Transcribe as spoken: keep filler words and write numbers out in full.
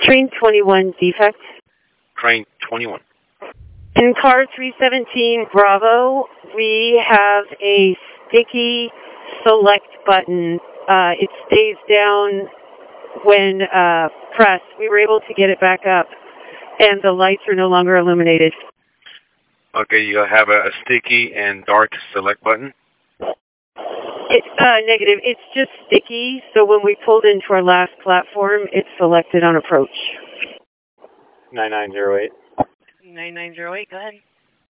Train twenty-one defect. Train twenty-one. In car three seventeen Bravo, we have a sticky select button. Uh, it stays down when uh, pressed. We were able to get it back up, and the lights are no longer illuminated. Okay, you have a, a sticky and dark select button? It's uh, negative. It's just sticky, so when we pulled into our last platform, it's selected on approach. nine nine zero eight. nine nine zero eight, go ahead.